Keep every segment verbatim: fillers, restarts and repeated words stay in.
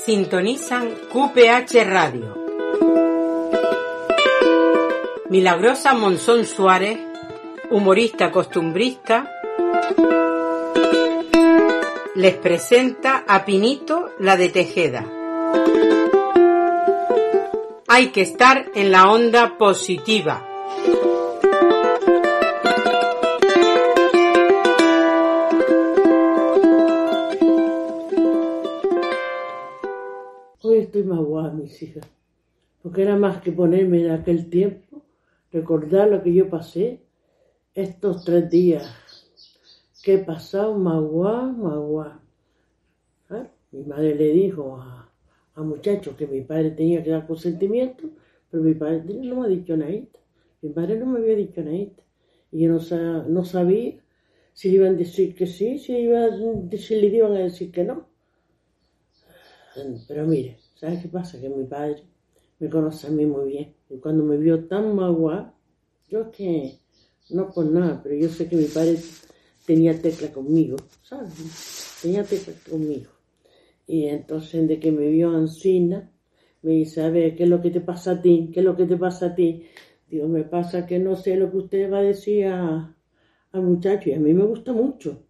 Sintonizan Q P H Radio. Milagrosa Monzón Suárez, humorista costumbrista, les presenta a Pinito la de Tejeda. Hay que estar en la onda positiva. Hoy estoy más guapa, mis hijas, porque era más que ponerme en aquel tiempo, recordar lo que yo pasé estos tres días, que he pasado más guapa, más guapa. ¿Ah? Mi madre le dijo a, a muchachos que mi padre tenía que dar consentimiento, pero mi padre no me ha dicho nada. Mi padre no me había dicho nada. Y yo no, no sabía si le iban a decir que sí, si, iba, si le iban a decir que no. Pero mire, ¿sabes qué pasa? Que mi padre me conoce a mí muy bien. Y cuando me vio tan magua, yo es que, no por nada, pero yo sé que mi padre tenía tecla conmigo, ¿sabes? Tenía tecla conmigo. Y entonces, de que me vio ansina, me dice, a ver, ¿qué es lo que te pasa a ti? ¿Qué es lo que te pasa a ti? Digo, me pasa que no sé lo que usted va a decir a, al muchacho, y a mí me gusta mucho.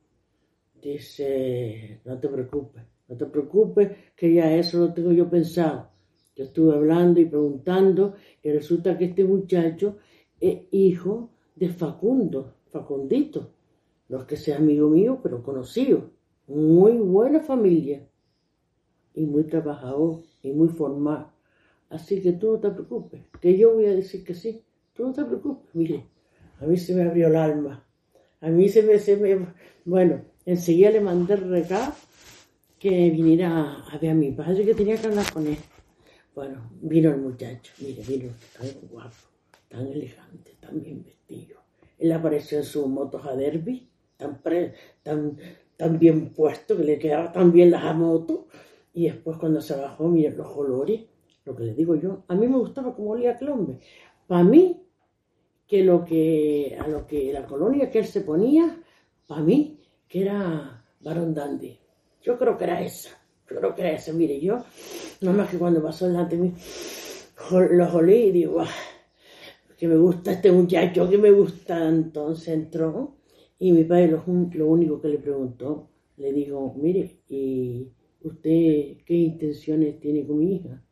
Dice, no te preocupes. No te preocupes, que ya eso lo tengo yo pensado. Yo estuve hablando y preguntando, y resulta que este muchacho es hijo de Facundo, Facundito. No es que sea amigo mío, pero conocido. Muy buena familia. Y muy trabajador, y muy formal. Así que tú no te preocupes, que yo voy a decir que sí. Tú no te preocupes. Mire, a mí se me abrió el alma. A mí se me... Se me bueno, enseguida le mandé el recado que viniera a ver a mi padre, que tenía que hablar con él. Bueno, vino el muchacho, mire, vino tan guapo, tan elegante, tan bien vestido. Él apareció en su moto Derby, tan, pre, tan, tan bien puesto, que le quedaba tan bien la moto. Y después cuando se bajó, mire los colores, lo que le digo yo, a mí me gustaba como olía aquel hombre. Para mí, que lo que, a lo que la colonia que él se ponía, para mí, que era varón dandy. Yo creo que era esa, yo creo que era esa. Mire, yo, nada más que cuando pasó delante de mí, los olí y digo, ah, que me gusta este muchacho, que me gusta. Entonces entró y mi padre lo, lo único que le preguntó, le dijo, mire, ¿y usted qué intenciones tiene con mi hija?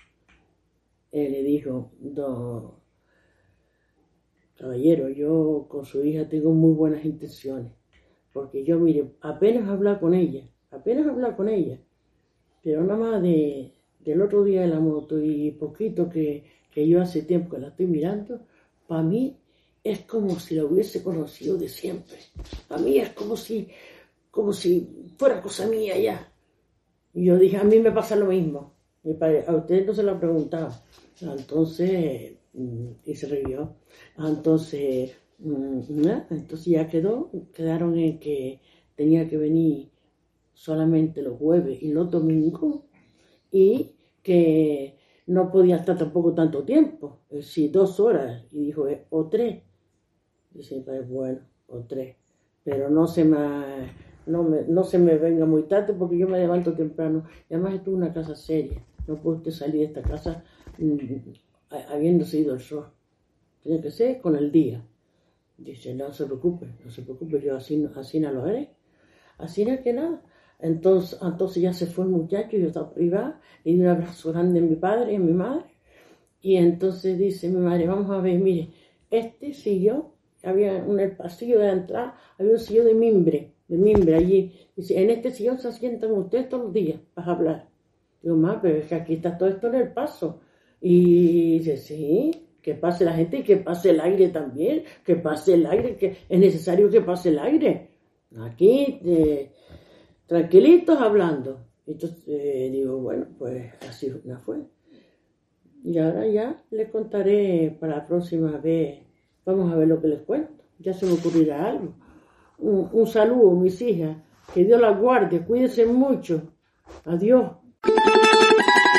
Él le dijo, no, caballero, yo con su hija tengo muy buenas intenciones, porque yo, mire, apenas hablar con ella, apenas hablar con ella, pero nada más de, del otro día de la moto y poquito que, que yo hace tiempo que la estoy mirando, para mí es como si la hubiese conocido de siempre. Para mí es como si, como si fuera cosa mía ya. Y yo dije, a mí me pasa lo mismo. Mi padre, a usted no se lo ha preguntado. Entonces, y se rió. Entonces, nada, entonces ya quedó, quedaron en que tenía que venir solamente los jueves y los domingos, y que no podía estar tampoco tanto tiempo, es decir, dos horas, y dijo, eh, o tres. Dice, pues bueno, o tres, pero no se me, no me, no se me venga muy tarde porque yo me levanto temprano, y además esto es una casa seria, no puede usted salir de esta casa mmm, habiéndose ido el sol, tiene que ser con el día. Dice, no se preocupe, no se preocupe, yo así, así no lo haré, así no que nada. Entonces, entonces ya se fue el muchacho, yo estaba privada, le di un abrazo grande a mi padre y a mi madre, y entonces dice mi madre, vamos a ver, mire, este sillón, había en el pasillo de la entrada, había un sillón de mimbre, de mimbre allí, dice, en este sillón se sientan ustedes todos los días para hablar. Digo, ma, pero es que aquí está todo esto en el paso, y dice, sí, que pase la gente y que pase el aire también, que pase el aire, que es necesario que pase el aire. Aquí, eh, tranquilitos hablando. Entonces eh, digo, bueno, pues así no fue. Y ahora ya les contaré para la próxima vez. Vamos a ver lo que les cuento. Ya se me ocurrirá algo. Un, un saludo, mis hijas. Que Dios las guarde. Cuídense mucho. Adiós.